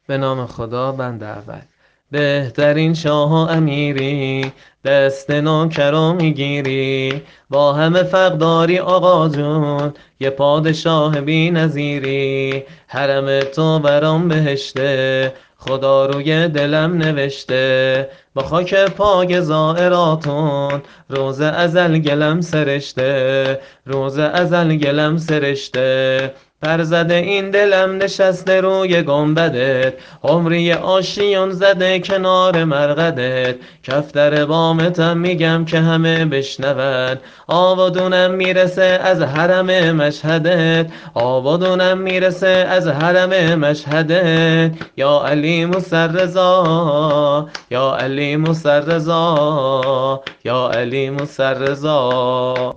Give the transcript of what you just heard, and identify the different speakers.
Speaker 1: به نام خدا. بند اول. بهترین شاه و امیری، دست نوکر رو میگیری، با همه فقداری آقا جون، یه پادشاه بی نظیری. حرم تو برام بهشته، خدا روی دلم نوشته، با خاک پای زائراتون، روز ازل گلم سرشته، روز ازل گلم سرشته. پر زده این دلم نشسته روی گنبدت، عمری آشیان زده کنار مرقدت. کفتر بامتم میگم که همه بشنون، آبادونم میرسه از حرم مشهدت، آبادونم میرسه از حرم مشهدت. یا علی مسرزا، یا علی مسرزا، یا علی مسرزا.